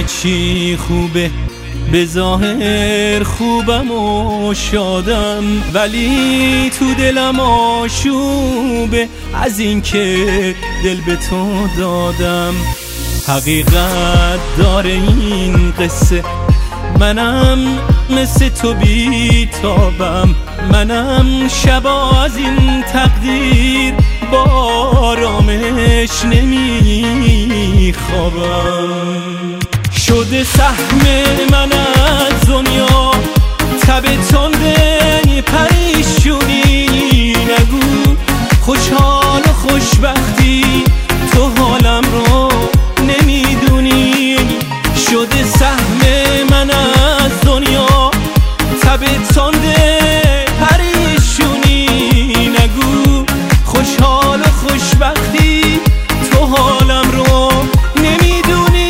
چی خوبه، به ظاهر خوبم و شادم، ولی تو دلم آشوبه از این که دل به تو دادم. حقیقت داره این قصه، منم مثل تو بیتابم، منم شبا از این تقدیر با آرامش نمیخوابم. شده سهم من از دنیا تب تنده پریشونی، نگو خوشحال و خوشبختی تو حالم رو نمیدونی. شده سهم من از دنیا تب تنده پریشونی، نگو خوشحال و خوشبختی تو حالم رو نمیدونی.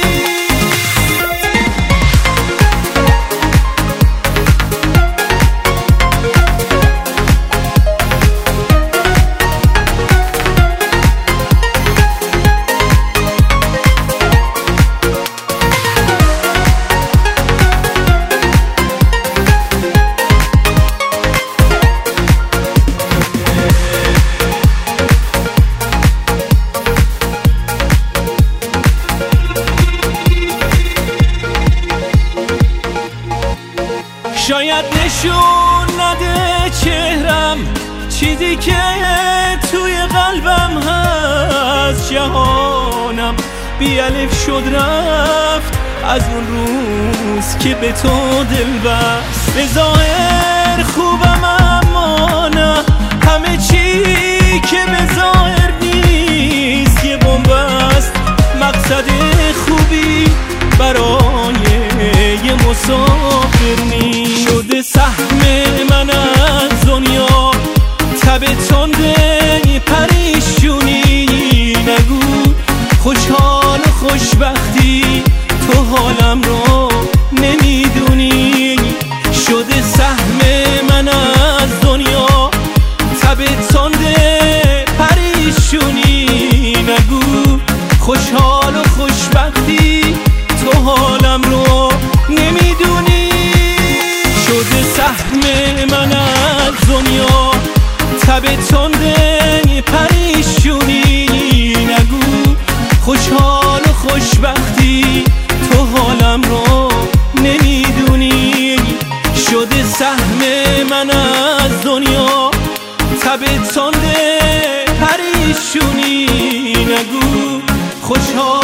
شاید نشون نده چهرم چیزی که توی قلبم هست، جهانم بی الف شد رفت از اون روز که به تو دل بست. به ظاهر خوبم اما نه، همه چی که به ظاهر نیست یه بنبست. مقصد خوبی برای یه مسافر نیست. شده سهم من از دنیا تب تنده پریشونی، نگو خوشحال و خوشبختی تو حالم رو نمیدونی. شده سهم من از دنیا تب تنده پریشونی، نگو خوشحال و خوشبختی تو حالم رو نمیدونی. شده سهم من از دنیا تب تنده پریشونی، نگو خوشحال و خوشبختی تو حالم رو نمیدونی. شده سهم من از دنیا تب تنده پریشونی، نگو خوشحال